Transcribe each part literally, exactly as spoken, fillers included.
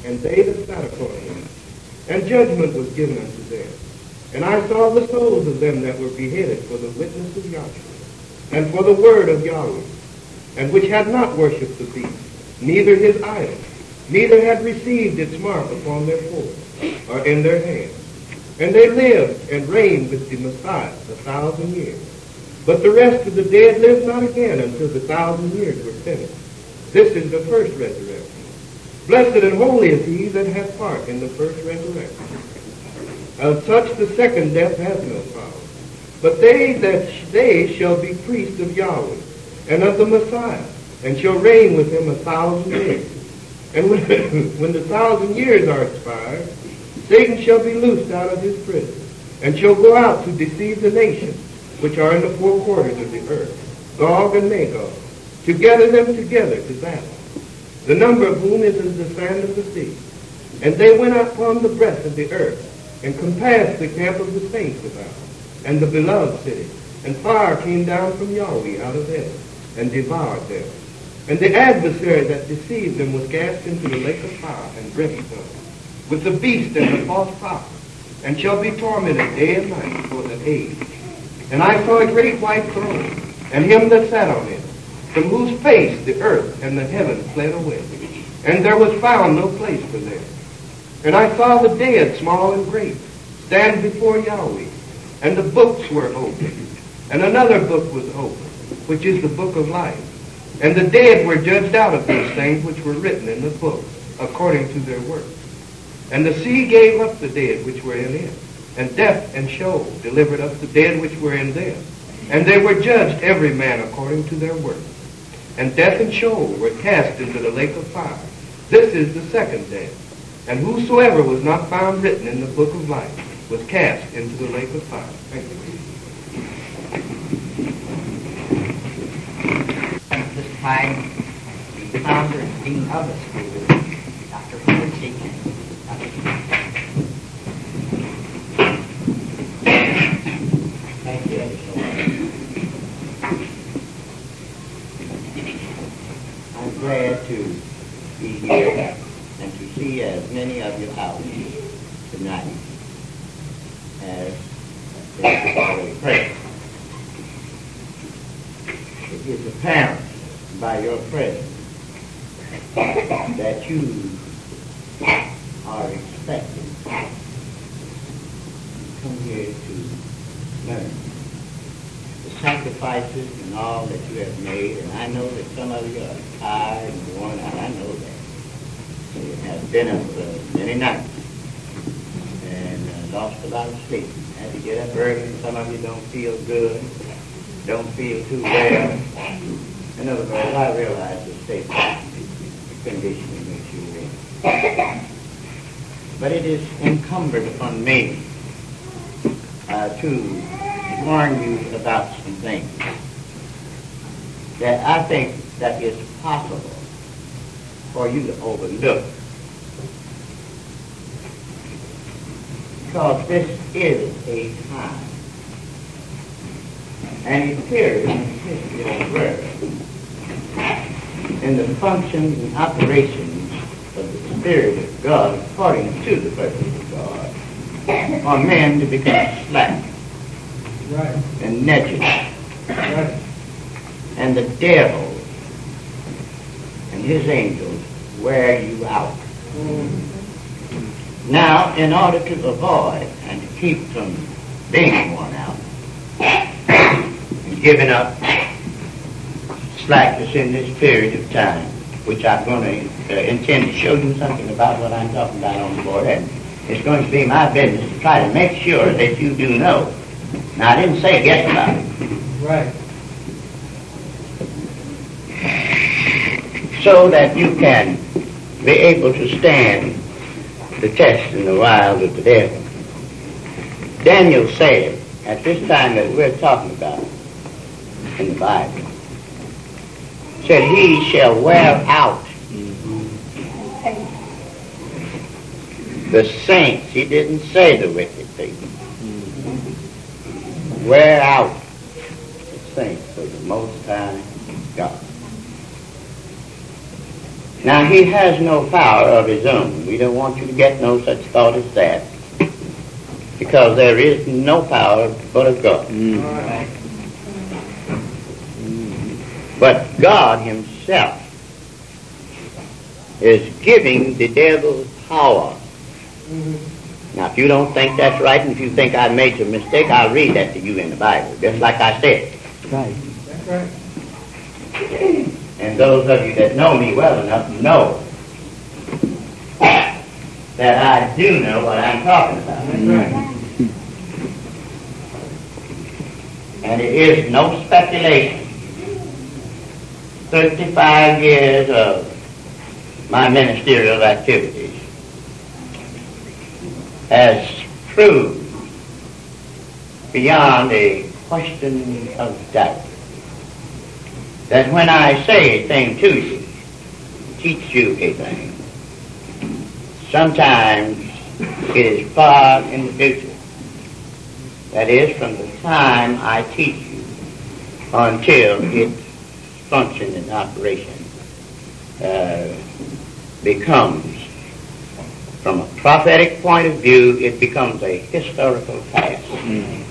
and they that sat upon him. And judgment was given unto them. And I saw the souls of them that were beheaded for the witness of Yahshua, and for the word of Yahweh, and which had not worshipped the beast, neither his idol, neither had received its mark upon their forehead, or in their hand. And they lived and reigned with the Messiah a thousand years. But the rest of the dead lived not again until the thousand years were finished. This is the first resurrection. Blessed and holy is he that hath part in the first resurrection. Of such the second death hath no power. But they that sh- they shall be priests of Yahweh and of the Messiah, and shall reign with him a thousand years. And when, when the thousand years are expired, Satan shall be loosed out of his prison, and shall go out to deceive the nations which are in the four quarters of the earth, Gog and Magog, to gather them together to battle, the number of whom is as the sand of the sea. And they went out upon the breadth of the earth, and compassed the camp of the saints about, and the beloved city. And fire came down from Yahweh out of heaven, and devoured them. And the adversary that deceived them was cast into the lake of fire and brimstone, with the beast and the false prophet, and shall be tormented day and night for the age. And I saw a great white throne, and him that sat on it, from whose face the earth and the heaven fled away, and there was found no place for them. And I saw the dead, small and great, stand before Yahweh, and the books were opened. And another book was opened, which is the book of life. And the dead were judged out of those things which were written in the book, according to their works. And the sea gave up the dead which were in it, and death and Sheol delivered up the dead which were in them. And they were judged every man according to their works. And death and Sheol were cast into the lake of fire. This is the second death. And whosoever was not found written in the book of life was cast into the lake of fire. Thank you. At this time, the founder and dean of the school, Doctor Quincy. Thank you, Editor. I'm glad to be here and to see as many of you out tonight as is already present. It is apparent by your presence that you are expecting to come here to learn the sacrifices and all that you have made, and I know that some of you are tired and worn out. I know that. You have been up uh, many nights and uh, lost a lot of sleep. Had to get up early, and some of you don't feel good, don't feel too well. In other words, I realize the state of condition in which you're in. But it is incumbent upon me uh, to warn you about some things that I think that is possible for you to overlook. Because this is a time and a period in the history of the world in the functions and operations of the Spirit of God according to the purpose of God are men to become slack right. and negligent right. and the devil and his angels wear you out. Mm. Now, in order to avoid and to keep from being worn out and giving up slackness in this period of time, which I'm going to uh, intend to show you something about what I'm talking about on the board, and it's going to be my business to try to make sure that you do know. Now, I didn't say a guess about it. Right. So that you can be able to stand the test and the wiles of the devil. Daniel said, at this time that we're talking about in the Bible, said he shall wear out the saints. He didn't say the wicked people. Wear out the saints of the Most High God. Now, he has no power of his own. We don't want you to get no such thought as that, because there is no power but of God. Mm. All right. But God himself is giving the devil power. Mhm. Now, if you don't think that's right, and if you think I made some mistake, I'll read that to you in the Bible, just like I said. Right. That's right. And those of you that know me well enough know that I do know what I'm talking about. That's right. And it is no speculation. thirty-five years of my ministerial activities has proved beyond a question of doubt that when I say a thing to you, teach you a thing, sometimes it is far in the future. That is, from the time I teach you until its function and operation uh, becomes, from a prophetic point of view, it becomes a historical past. Mm.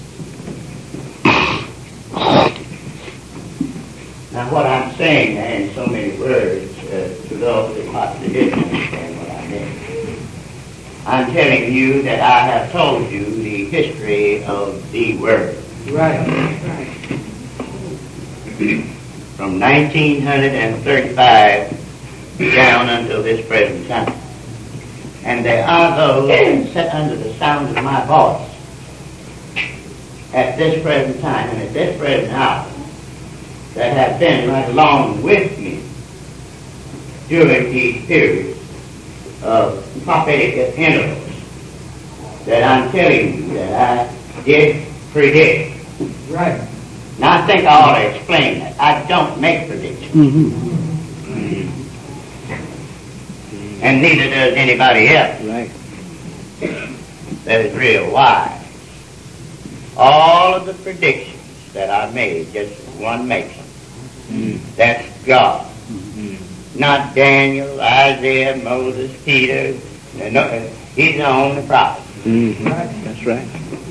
Now, what I'm saying in so many words, uh, to those who possibly didn't understand what I meant, I'm telling you that I have told you the history of the Word. Right. Right. From nineteen thirty-five down until this present time. And there are those that sit under the sound of my voice at this present time and at this present hour that have been right along with me during these periods of prophetic intervals that I'm telling you that I did predict. Right. Now, I think I ought to explain that. I don't make predictions. Mm-hmm. And neither does anybody else. Right. That is real wise. All of the predictions that I made, just one makes them. Mm. That's God. Mm-hmm. Not Daniel, Isaiah, Moses, Peter. No, he's the only prophet. Mm-hmm. That's right.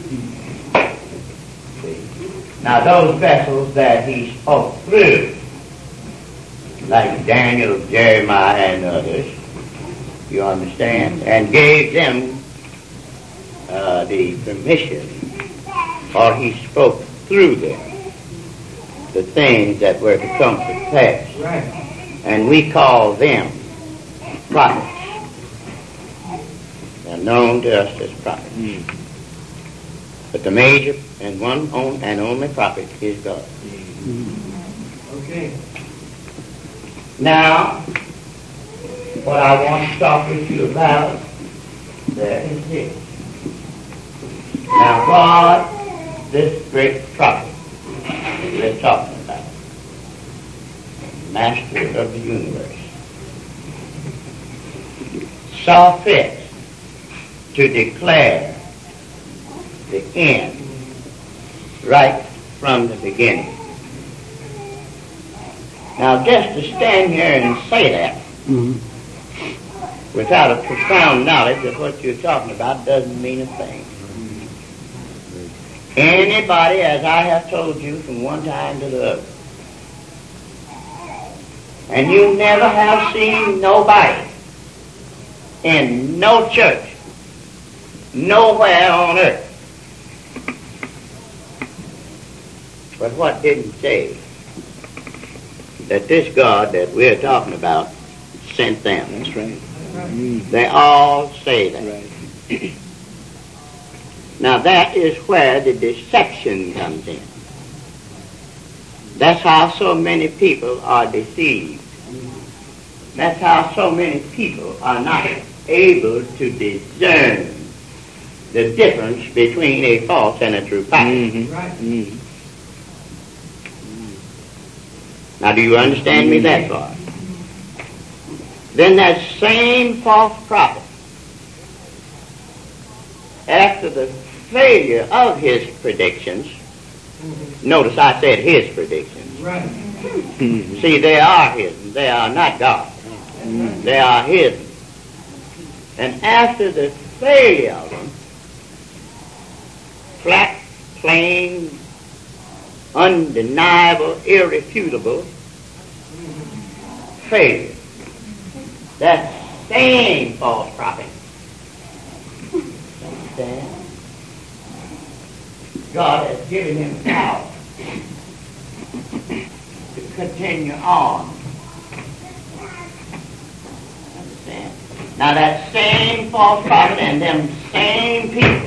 Now, those vessels that he spoke through, like Daniel, Jeremiah, and others, you understand, and gave them uh, the permission, or he spoke through them the things that were to come to pass. Right. And we call them prophets. They're known to us as prophets. Mm. But the major and one on, and only prophet is God. Mm-hmm. Okay. Now, what I want to talk with you about there is this. Now, God, this great prophet that we're talking about, master of the universe, saw fit to declare the end right from the beginning. Now, just to stand here and say that Mm-hmm. without a profound knowledge of what you're talking about doesn't mean a thing. Anybody, as I have told you from one time to the other, and you never have seen nobody in no church, nowhere on earth, but what didn't say that this God that we're talking about sent them. That's right. Mm. They all say that. Right. Now that is where the deception comes in. That's how so many people are deceived. That's how so many people are not able to discern the difference between a false and a true prophet. Mm-hmm. Right. Mm-hmm. Now, do you understand me that far? Then that same false prophet, after the failure of his predictions, Mm-hmm. notice I said his predictions. Right. Mm-hmm. See, they are his, they are not God's. They are hidden. And after the failure of them, flat, plain, undeniable, irrefutable failure, that same false prophet, understand? God has given him power to continue on. Understand? Now that same false prophet and them same people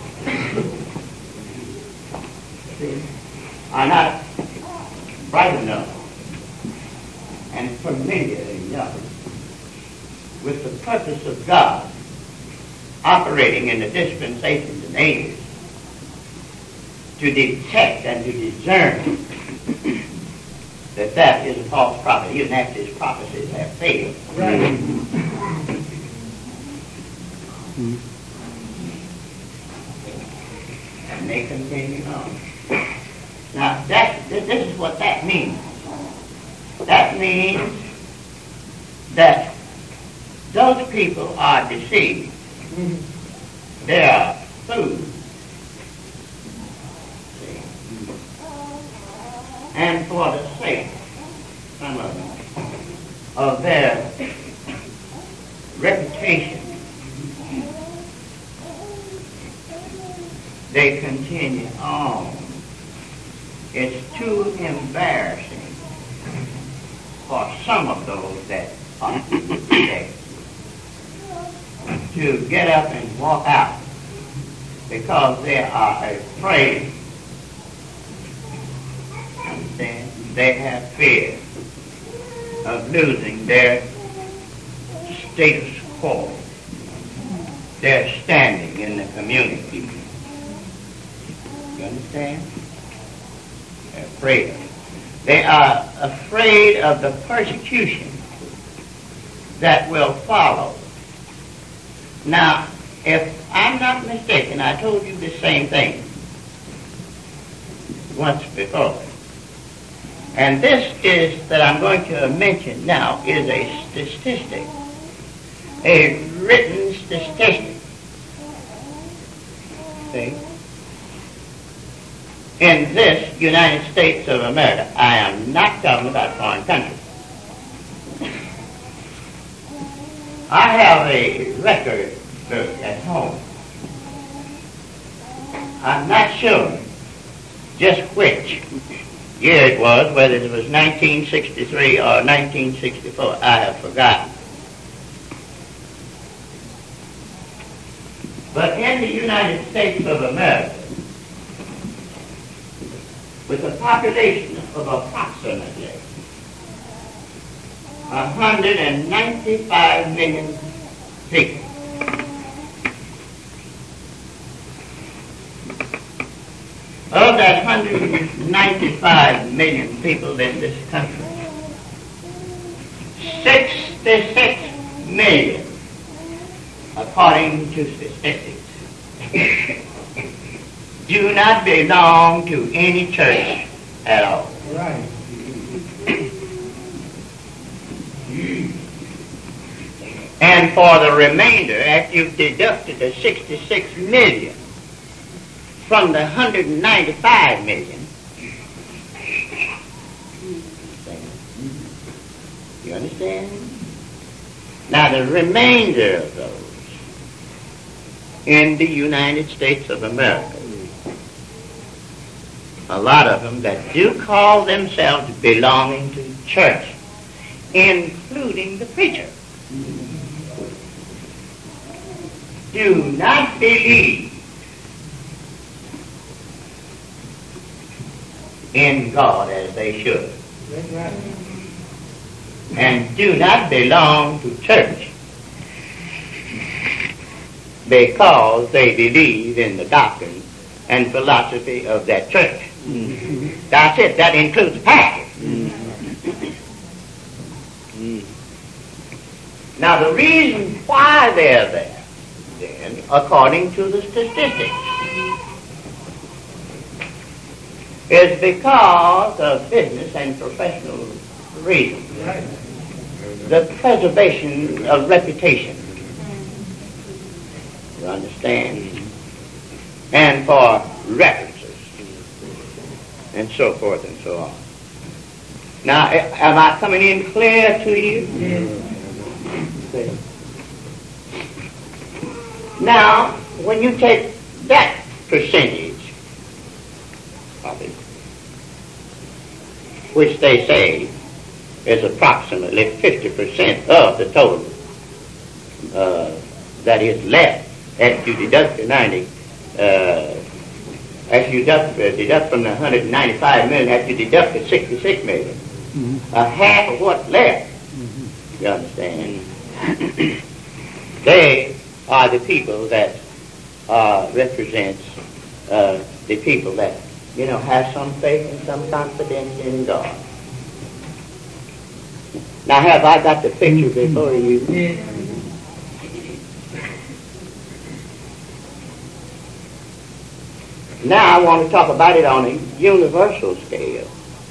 see, are not bright enough and familiar enough with the purpose of God operating in the dispensations and ages to detect and to discern that that is a false prophet, even after his prophecies have failed. Right. And they continue on. Now, that, this is what that means. That means that those people are deceived. They are fooled. And for the sake, some of them, of their reputation, they continue on. It's too embarrassing for some of those that are there to get up and walk out because they are afraid. Understand? They have fear of losing their status quo, their standing in the community. You understand? They're afraid of it. They are afraid of the persecution that will follow. Now, if I'm not mistaken, I told you the same thing once before. And this is, that I'm going to mention now, is a statistic, a written statistic. See? In this United States of America, I am not talking about foreign countries. I have a record book at home. I'm not sure just which year it was, whether it was nineteen sixty-three or nineteen sixty-four, I have forgotten. But in the United States of America, with a population of approximately one hundred ninety-five million people, of that one hundred ninety-five million people in this country, sixty-six million, according to statistics, do not belong to any church at all. Right. And for the remainder, after you've deducted the sixty-six million from the one hundred ninety-five million, you understand? Now the remainder of those in the United States of America, a lot of them that do call themselves belonging to church, including the preacher, do not believe in God as they should, and do not belong to church because they believe in the doctrine and philosophy of that church. Mm-hmm. That's it. That includes the pastor. Mm-hmm. Now, the reason why they're there, then, according to the statistics, is because of business and professional reasons. Right. the preservation of reputation. You understand? And for references, and so forth and so on. Now, am I coming in clear to you? Yes. Now, when you take that percentage of it, which they say is approximately fifty percent of the total uh, that is left after you deduct the ninety, uh, after you deduct, uh, deduct from the one hundred ninety-five million, after you deduct the sixty-six million, mm-hmm. a half of what's left, mm-hmm. you understand, they are the people that uh, represents uh, the people that, you know, have some faith and some confidence in God. Now, have I got the picture before you? Yeah. Now I want to talk about it on a universal scale,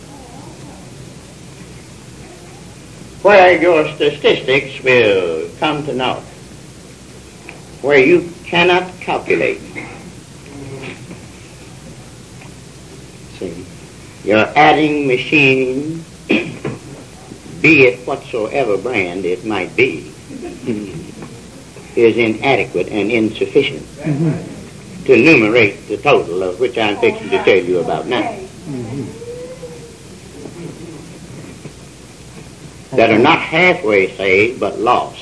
where your statistics will come to naught, where you cannot calculate. See, your adding machine, be it whatsoever brand it might be, is inadequate and insufficient mm-hmm. to enumerate the total of which I'm fixing to tell you about now. Mm-hmm. That are not halfway saved but lost.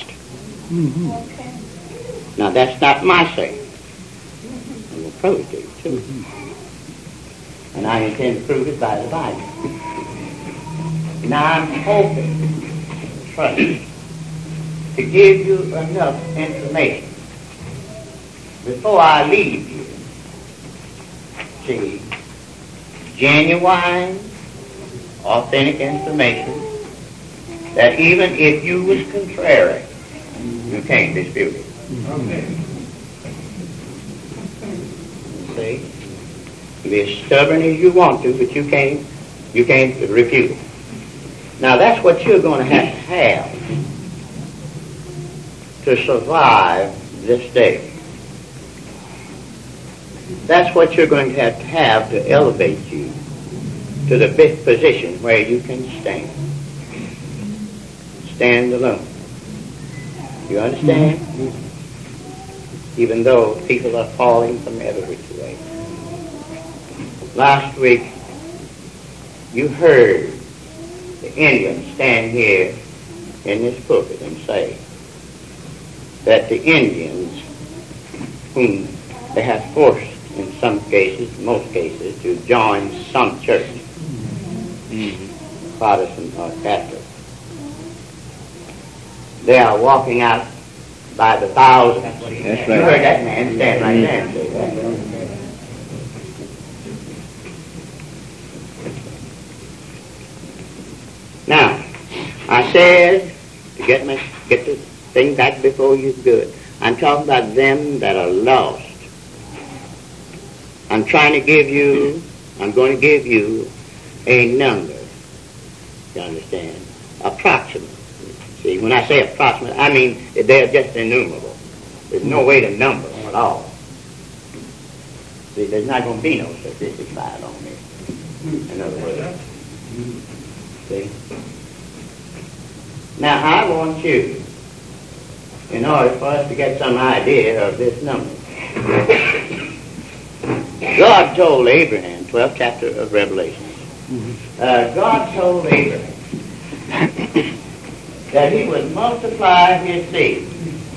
Mm-hmm. Now that's not my saying. I will prove it to you too. Mm-hmm. And I intend to prove it by the Bible. Now I'm hoping, trust, to give you enough information before I leave you. See, genuine, authentic information that even if you was contrary, you can't dispute it. Okay. See, you be as stubborn as you want to, but you can't, you can't refute it. Now that's what you're going to have to have to survive this day. That's what you're going to have to have to elevate you to the best position where you can stand. Stand alone. You understand? Mm-hmm. Even though people are falling from every which way. Last week, you heard the Indians stand here in this pulpit and say that the Indians, whom they have forced in some cases, most cases, to join some church, mm-hmm. Protestant or Catholic, they are walking out by the thousands. That's right. You heard that man stand right there and say that. Now, I said, to get my, get the thing back before you good, I'm talking about them that are lost. I'm trying to give you, I'm going to give you a number, you understand, approximate. See, when I say approximate, I mean they're just innumerable. There's no way to number them at all. See, there's not going to be no statistics filed on this, in other words. See? Now, I want you, in order for us to get some idea of this number, God told Abraham, twelfth chapter of Revelation, uh, God told Abraham that he would multiply his seed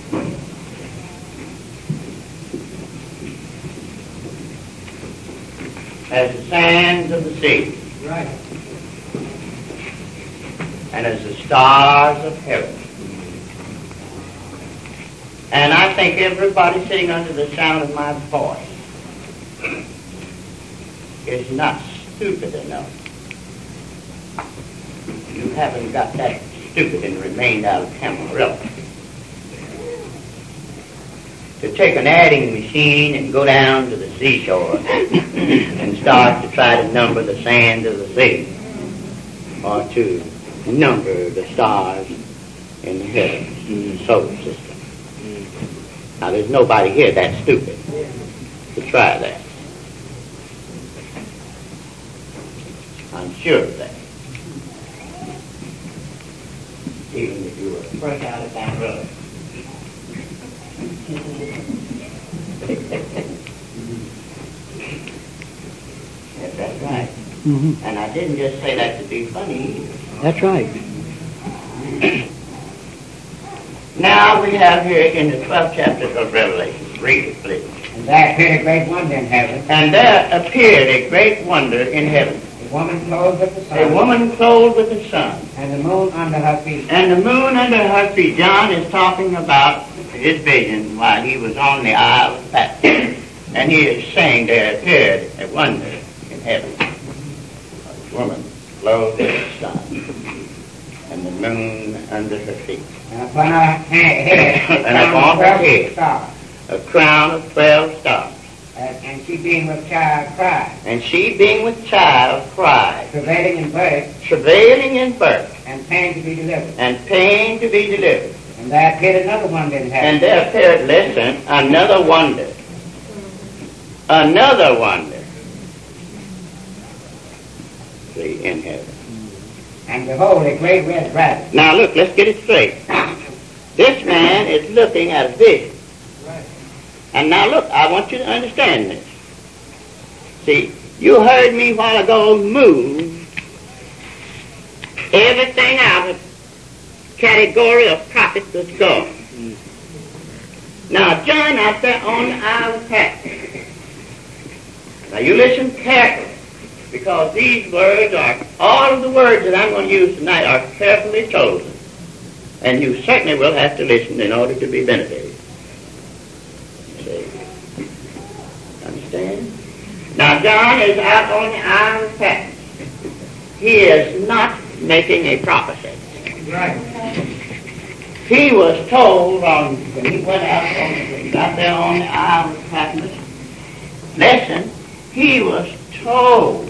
as the sands of the sea. Right. And as the stars of heaven. And I think everybody sitting under the sound of my voice is not stupid enough. You haven't got that stupid and remained out of Camarilla to take an adding machine and go down to the seashore and start to try to number the sands of the sea, or to number the stars in heaven solar system. Now, there's nobody here that stupid to try that. I'm sure of that. Even if you were fresh out of that road. Yes, that's right. Mm-hmm. And I didn't just say that to be funny either. That's right. Now we have here in the twelfth chapter of Revelation, read it, please. And there appeared a great wonder in heaven. And there appeared a great wonder in heaven. A woman clothed with the sun. A woman clothed with the sun. And the moon under her feet. And the moon under her feet. John is talking about his vision while he was on the Isle of Patmos. And he is saying there appeared a wonder in heaven. A woman clothed with the sun. And the moon under her feet. And upon her head, and upon her head, stars. A crown of twelve stars. And, and she being with child cried. And she being with child cried. Travailing in birth. Travailing in birth. And pain to be delivered. And pain to be delivered. And there appeared another wonder in heaven. And there appeared, listen, another wonder. Another wonder. See, in heaven. And behold, a great red dragon. Now look, let's get it straight. This man is looking at a vision. And now look, I want you to understand this. See, you heard me a while ago move everything out of category of prophet was God. Now John out there on the Isle of Patmos. Now you listen carefully, because these words are, all of the words that I'm going to use tonight are carefully chosen. And you certainly will have to listen in order to be benefited. Understand? Now John is out on the Isle of Patmos. He is not making a prophecy. Right. He was told on, when he went out, on, when he got there on the Isle of Patmos, listen, he was told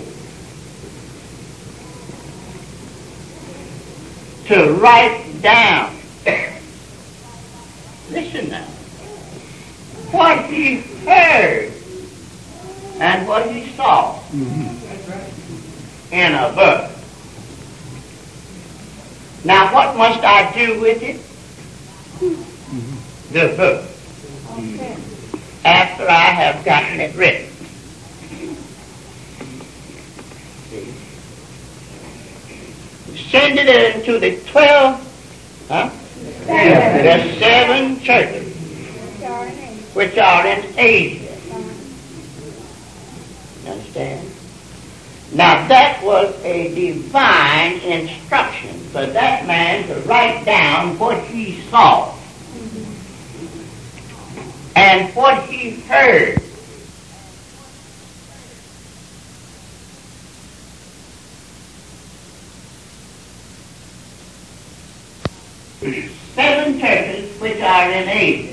to write down, listen now, what he heard and what he saw mm-hmm. in a book. Now what must I do with it? Mm-hmm. The book. Okay. After I have gotten it written. Send it into the twelve, huh? Seven. The seven churches which are in Asia. You understand? Now that was a divine instruction for that man to write down what he saw and what he heard. Seven churches which are in Asia.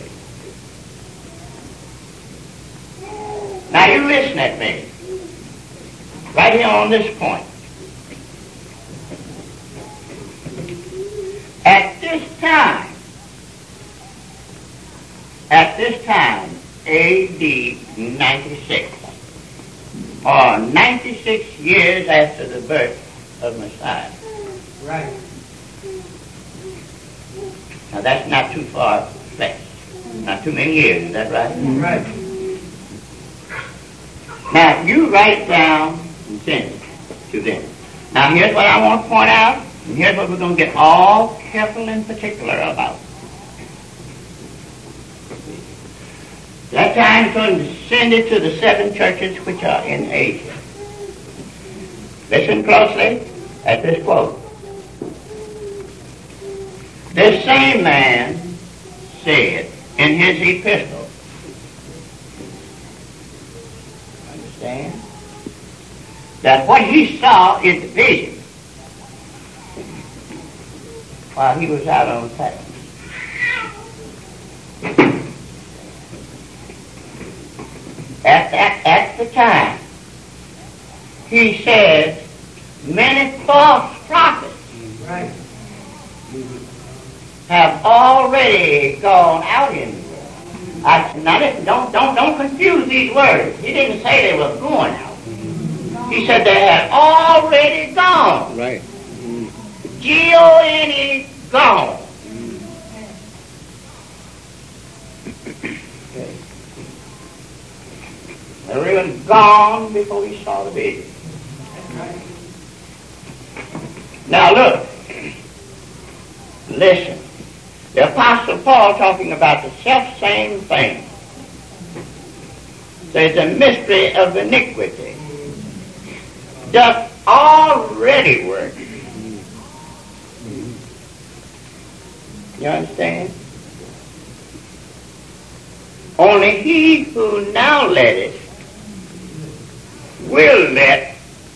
Now you listen at me. Right here on this point. At this time, at this time, A D ninety-six, or ninety-six years after the birth of Messiah. Right. Now that's not too far fetched. Not too many years, is that right? Right. Now you write down and send it to them. Now here's what I want to point out, and here's what we're going to get all careful and particular about. That time going to send it to the seven churches which are in Asia. Listen closely at this quote. This same man said in his epistle, understand, that what he saw in the vision while he was out on Patmos. At, at, at the time, he said, many false prophets right. have already gone out in the world. I, now listen, don't, don't, don't confuse these words. He didn't say they were going out. He said they had already gone. Right. G O N E, gone. Okay. They were even gone before he saw the vision. Now look. Listen. The Apostle Paul talking about the self-same thing. There's a mystery of iniquity. Doth already work. You understand? Only he who now letteth will let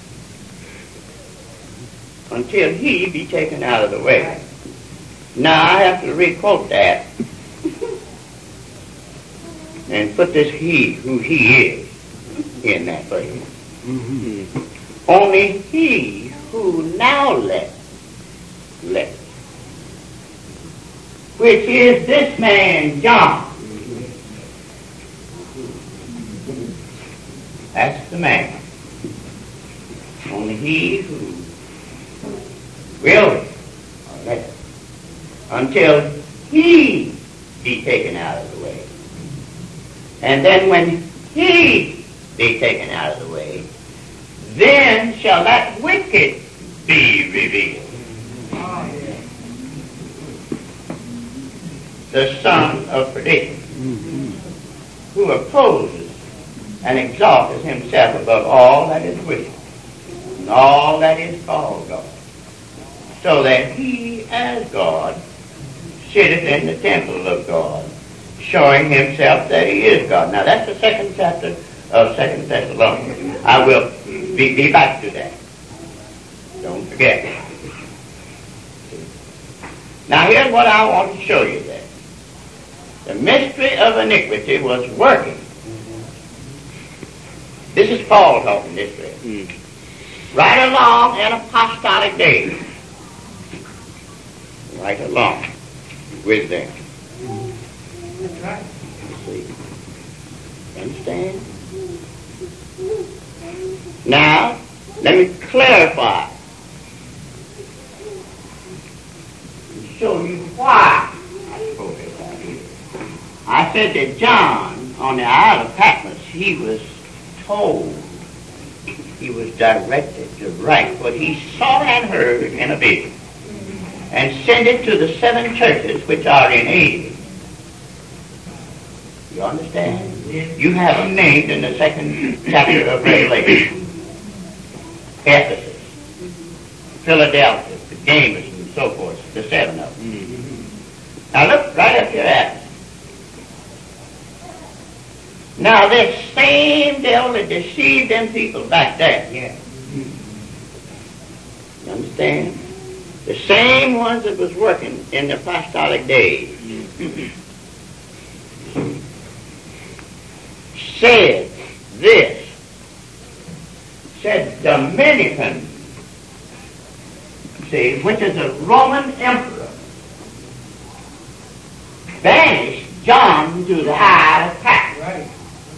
until he be taken out of the way. Now I have to re-quote that and put this he who he is in that place. Mm-hmm. Only he who now let, let, which is this man John. That's the man. Only he who will or let until he be taken out of the way. And then when he be taken out of the way, then shall that wicked be revealed. The son of perdition, who opposes and exalteth himself above all that is wicked and all that is called God, so that he as God sitteth in the temple of God, showing himself that he is God. Now that's the second chapter of Second Thessalonians. I will be, be back to that. Don't forget. Now here's what I want to show you there. The mystery of iniquity was working. This is Paul talking this way. Mm. Right along in apostolic days. Right along with them. That's right. See? Understand? Now, let me clarify. And show you why I spoke about it. I said that John, on the Isle of Patmos, he was told, he was directed to write what he saw and heard in a vision, and send it to the seven churches which are in Asia. You understand? You have them named in the second chapter of Revelation. Ephesus, Philadelphia, Pergamos, and so forth, the seven of them. Mm-hmm. Now look right up here at it. Now this same devil that deceived them people back there. Yeah. You understand? The same ones that was working in the apostolic days. Said this, said Domitian, see, which is a Roman emperor, banished John to the Isle of Patmos. Right.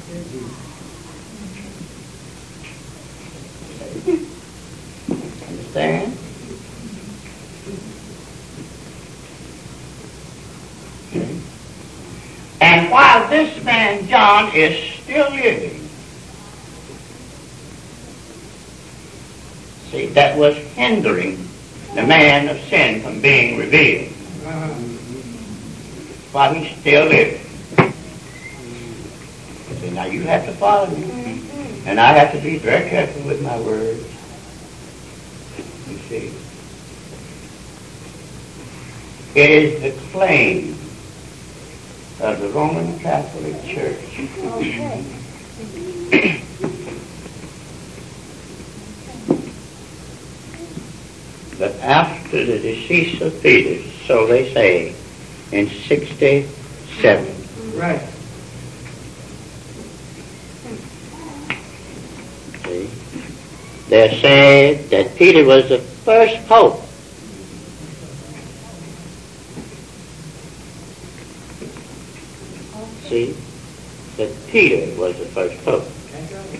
Understand? And while this man John is still living, see, that was hindering the man of sin from being revealed. Uh-huh. While he's still living. See, now you have to follow me. And I have to be very careful with my words. You see. It is the claim of the Roman Catholic Church. Okay. But after the decease of Peter, so they say, in sixty-seven. Right. See? They say that Peter was the first pope. See, that Peter was the first pope. That's right.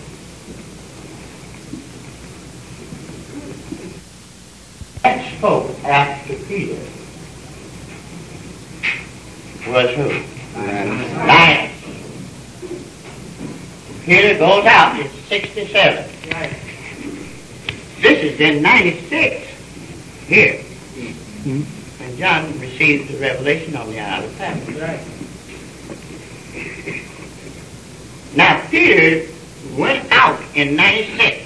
Next pope after Peter was who? Linus. Peter goes out in sixty-seven. Right. This is in ninety-six here. Mm-hmm. And John received the revelation on the Isle of Patmos. Right. Now Peter went out in ninety-six.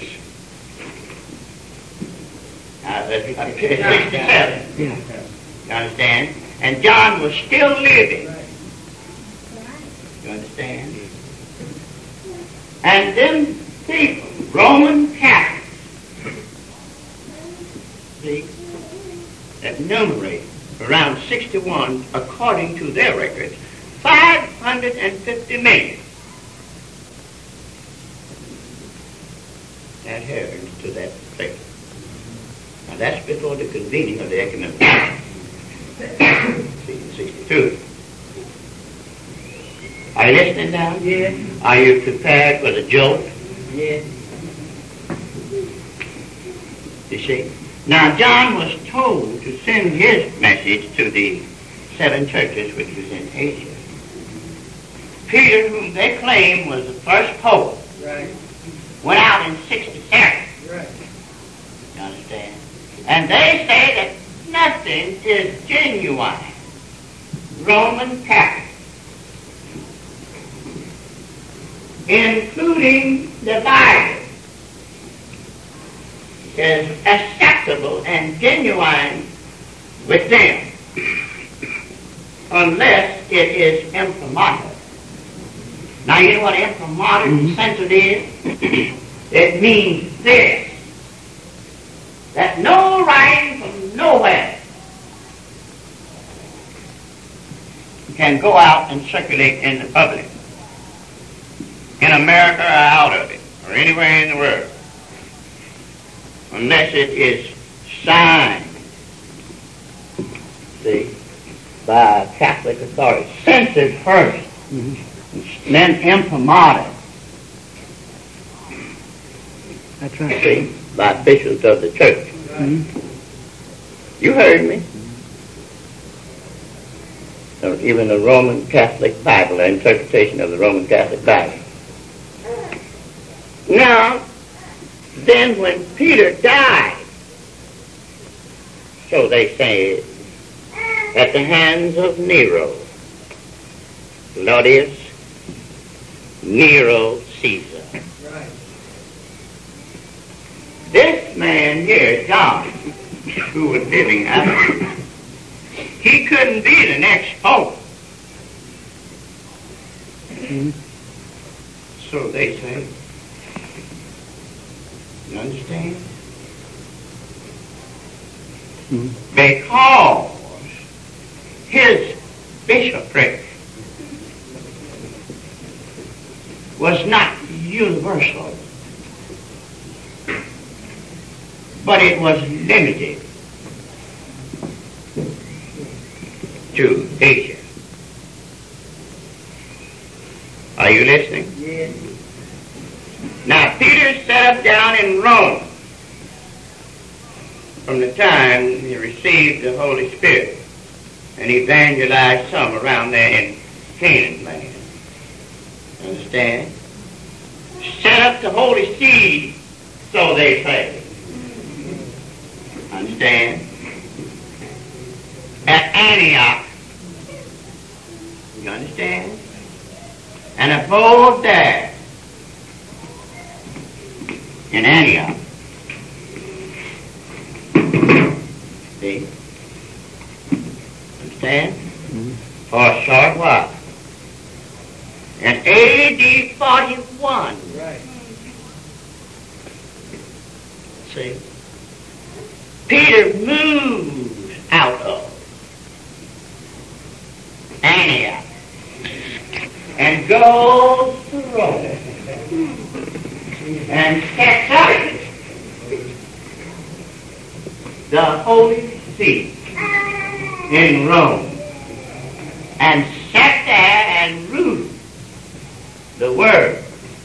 Uh, that's- uh, sixty-seven. Yeah. You understand? And John was still living. Right. You understand? And them people, Roman Catholics, see, that numerate around sixty-one, according to their records, five hundred fifty million adherents to that faith. Now that's before the convening of the ecumenical council. See, in sixty-two. Are you listening now? Yes. Are you prepared for the joke? Yes. You see? Now John was told to send his message to the seven churches which was in Asia. Peter, whom they claim was the first pope, Right. went out in sixty-seven. Right. You understand? And they say that nothing is genuine Roman Catholic, including the Bible, is acceptable and genuine with them unless it is imprimatur. Now you know what imprimatur in the sense it is? It means this, that no writing from nowhere can go out and circulate in the public, in America or out of it, or anywhere in the world, unless it is signed, see, by a Catholic authority, censored first, Mm-hmm. then imprimatur, That's right. see, by officials of the church. Mm-hmm. You heard me. Or even the Roman Catholic Bible, the interpretation of the Roman Catholic Bible. Now, then when Peter died, so they say, at the hands of Nero, Claudius Nero Caesar. Right. This man here, John, who was living after him, he couldn't be the next pope. Mm-hmm. So they say. You understand? Mm-hmm. Because his bishopric was not universal, but it was limited to Asia. Are you listening? Yes. Now, Peter set up down in Rome from the time he received the Holy Spirit and evangelized some around there in Canaan land. Understand? Set up the Holy Seed, so they say. Understand? At Antioch. You understand? And abode there in Antioch. See? Understand? Mm-hmm. For a short while. In A D forty-one. Right. See? Peter moves out of Antioch and goes to Rome and sets up the Holy See in Rome and sat there and ruled the Word.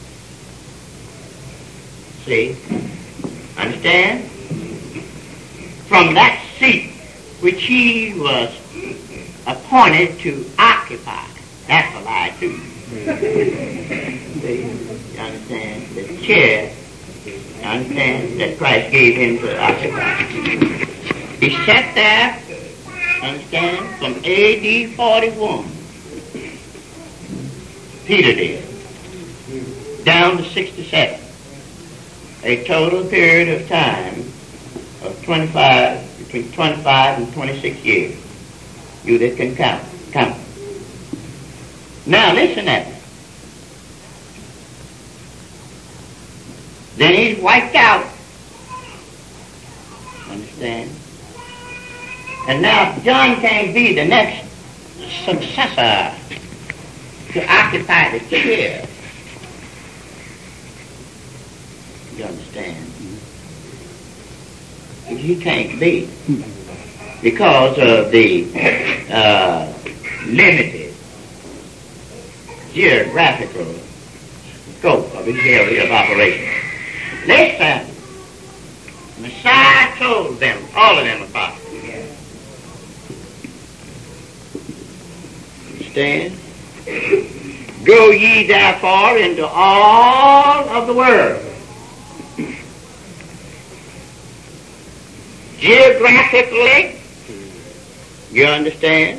See? Understand? From that seat which he was appointed to occupy. That's a lie too. See? You understand? The chair, you understand, that Christ gave him to occupy. He sat there, understand, from A D forty-one. Peter did. Down to sixty-seven. A total period of time of twenty-five, between twenty-five and twenty-six years. You that can count. Count. Now listen at me. Then he's wiped out. Understand? And now John can be the next successor to occupy the chair. You understand? He can't be because of the uh, limited geographical scope of his area of operation. Listen, Messiah told them, all of them apostles, understand? Go ye therefore into all of the world. Geographically, you understand?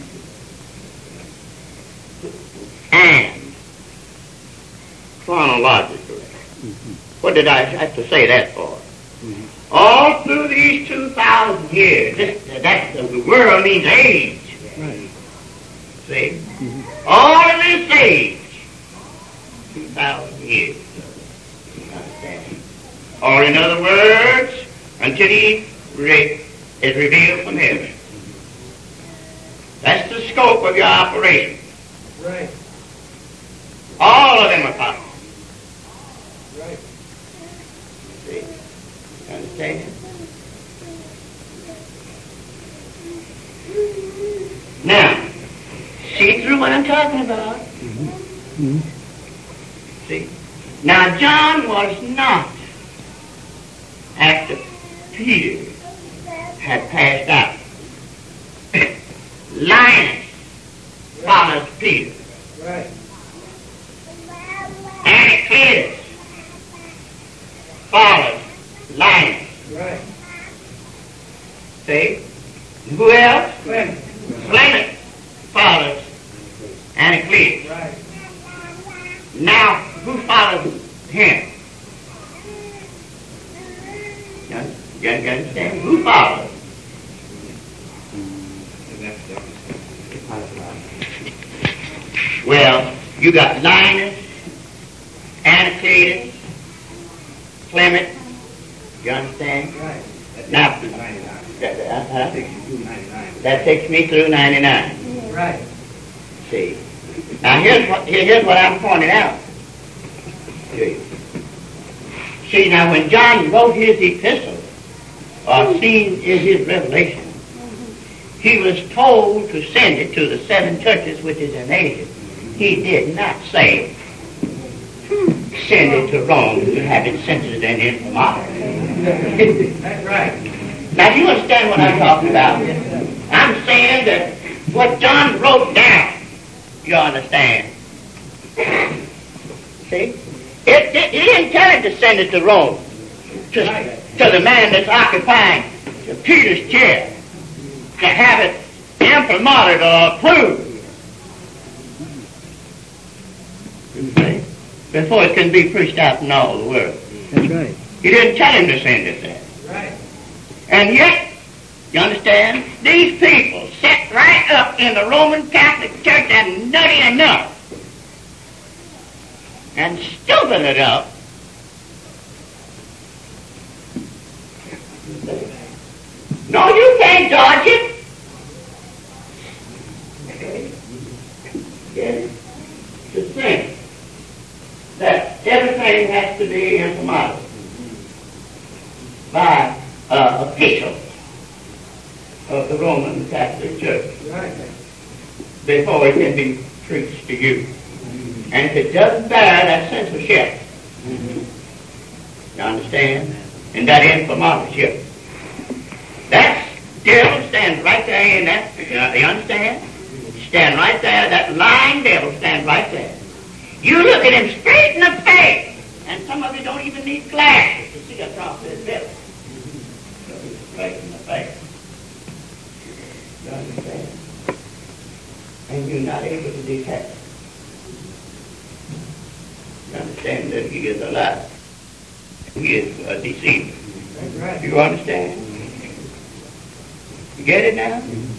And chronologically. Mm-hmm. What did I have to say that for? Mm-hmm. All through these two thousand years, this, that, the world means age. Right. See? Mm-hmm. All of this age, two thousand years. You understand? Or in other words, until he Re- is revealed from heaven. That's the scope of your operation. Right. All of them are possible. Right. See? You understand? Now, see through what I'm talking about? Mm-hmm. Mm-hmm. See? Now, John was not after Peter had passed out. Linus follows Peter. Right. Anacletus follows Linus. Right. See? Who else? Clement. Clement follows Anacletus. Right. Now, who follows him? You understand? Who follows? Well, you got Linus, Anacletus, Clement. You understand? Right. Now, that, uh, that takes me through ninety-nine. Right. See. Now here's what here's what I'm pointing out to you. See, now when John wrote his epistle, or seen in his revelation, he was told to send it to the seven churches which is in Asia. He did not say, send it to Rome to have it censored and imprimatur. That's right. Now, do you understand what I'm talking about? I'm saying that what John wrote down, you understand? See? It, it, he didn't tell him to send it to Rome, to, to the man that's occupying Peter's chair, to have it imprimatur or approved. See? Before it can be preached out in all the world. That's right. He didn't tell him to send it there. Right. And yet, you understand, these people set right up in the Roman Catholic Church and nutty enough and stupid enough no, you can't dodge it. Yes. To think that everything has to be imprimatur by uh, officials of the Roman Catholic Church Right. before it can be preached to you. And if it doesn't bear that censorship, you understand? And that imprimaturship, that devil stands right there in that, uh, you understand? Stand right there, that lying devil stands right there. You look at him straight in the face, and some of you don't even need glasses to see across his belly. Look him straight in the face. You understand? And you're not able to detect it. You understand that he is a liar. He is a deceiver. That's right. You understand? You get it now?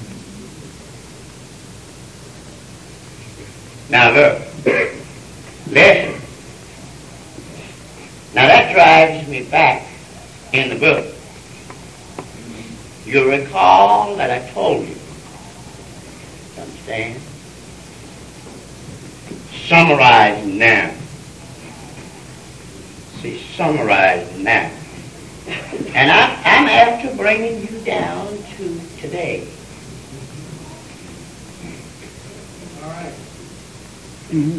Now look. Listen. Now that drives me back in the book. You recall that I told you. You understand? Summarizing now. See, summarizing now. And I, I'm after bringing you down to today. All right. Mm-hmm.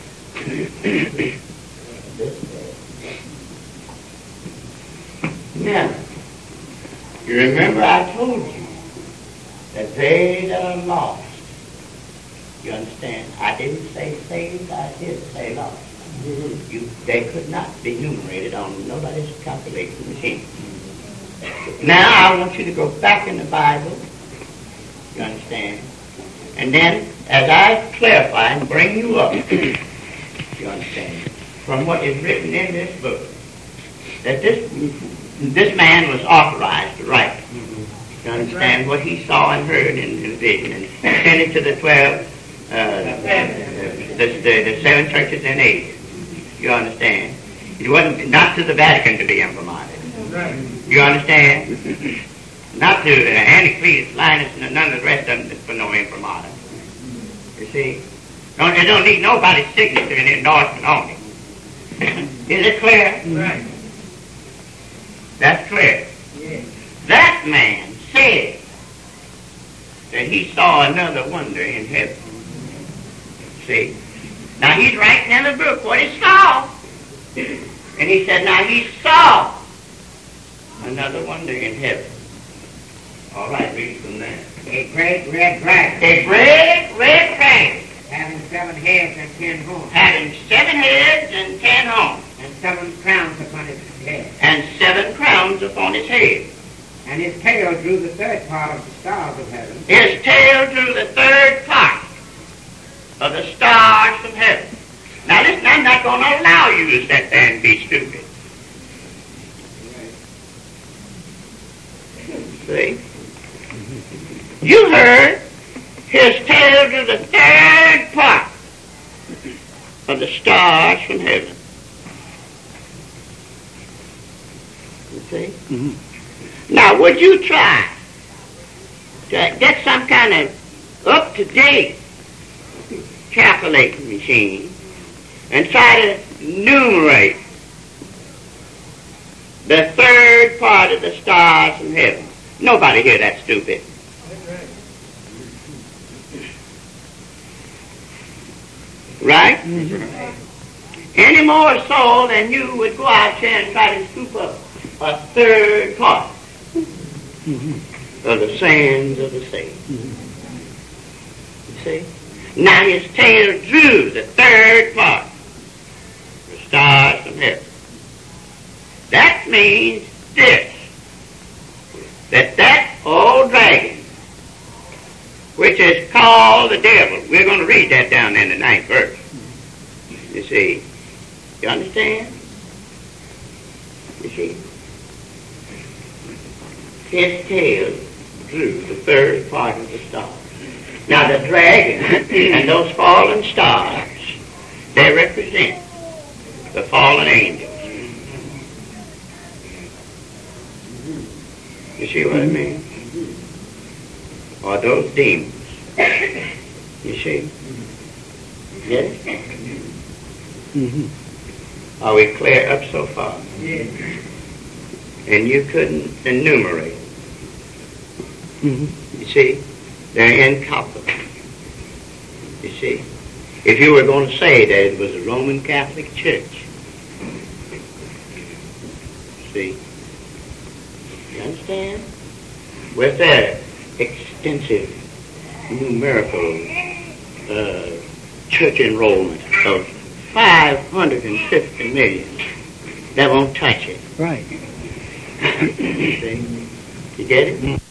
Now, you remember I told you that they that are lost, you understand, I didn't say saved, I did say lost. Mm-hmm. You, they could not be numerated on nobody's calculation machine. Now I want you to go back in the Bible, you understand, and then as I clarify and bring you up, you understand, from what is written in this book, that this this man was authorized to write. You understand what he saw and heard in the vision, and sent it to the twelve, uh, the, the, the seven churches in Asia. You understand? It wasn't not to the Vatican to be imprimatur. You understand? Not to uh, Anticletus, Linus, and none of the rest of them for no imprimatur. You see? Don't, they don't need nobody's signature and endorsement on it. Is it clear? Right. That's clear. Yes. That man said that he saw another wonder in heaven. See? Now he's writing in the book what he saw. And he said, now he saw another wonder in heaven. All right, read from there. A great red dragon, A great red dragon, having seven heads and ten horns, having seven heads and ten horns, and seven crowns upon his head. and seven crowns upon his head. And his tail drew the third part of the stars of heaven, His tail drew the third part of the stars from heaven. Now listen, I'm not going to allow you to sit there and be stupid. See? You heard his tail drew the third part of the stars from heaven. You see? Mm-hmm. Now, would you try to get some kind of up-to-date calculating machine and try to numerate the third part of the stars from heaven? Nobody here that's stupid. Right? Mm-hmm. Any more so than you would go out there and try to scoop up a third part Mm-hmm. of the sands of the sea. Mm-hmm. You see? Now his tail drew the third part, the stars from heaven. That means this, that that old dragon, which is called the devil, we're going to read that down in the ninth verse. You see? You understand? You see? His tail drew the third part of the stars. Now the dragon and those fallen stars, they represent the fallen angels. You see what I mean? Or those demons. You see? Yes? Mm-hmm. Are we clear up so far? Yes. And you couldn't enumerate. Mm-hmm. You see? They're incalculable. You see? if you were going to say that it was a Roman Catholic Church. See? You understand? With their extensive numerical uh, church enrollment of five hundred fifty million, that won't touch it. Right. See? You get it?